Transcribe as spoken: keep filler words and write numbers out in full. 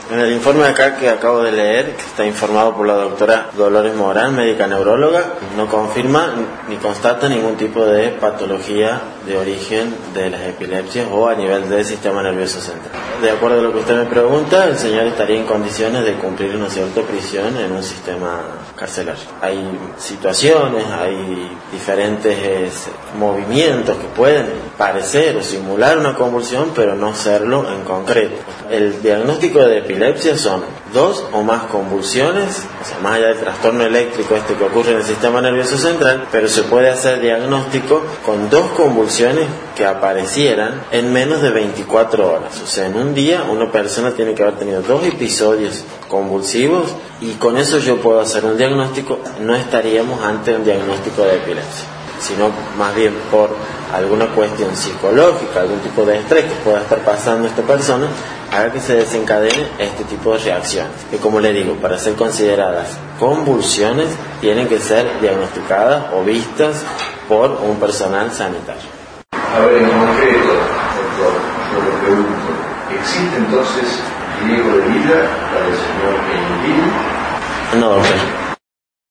En el informe acá que acabo de leer, que está informado por la doctora Dolores Morán, médica neuróloga, no confirma ni constata ningún tipo de patología de origen de las epilepsias o a nivel del sistema nervioso central. De acuerdo a lo que usted me pregunta, el señor estaría en condiciones de cumplir una cierta prisión en un sistema carcelario. Hay situaciones, hay diferentes eh, movimientos que pueden parecer o simular una convulsión, pero no serlo en concreto. El diagnóstico de epilepsia son dos o más convulsiones, o sea, más allá del trastorno eléctrico este que ocurre en el sistema nervioso central, pero se puede hacer diagnóstico con dos convulsiones que aparecieran en menos de veinticuatro horas. O sea, en un día una persona tiene que haber tenido dos episodios convulsivos y con eso yo puedo hacer un diagnóstico. No estaríamos ante un diagnóstico de epilepsia, sino más bien por alguna cuestión psicológica, algún tipo de estrés que pueda estar pasando esta persona, haga que se desencadene este tipo de reacciones, que como le digo, para ser consideradas convulsiones, tienen que ser diagnosticadas o vistas por un personal sanitario. A ver, en concreto, doctor, yo le pregunto, ¿existe entonces riesgo de vida para el señor Emilio? No, doctor.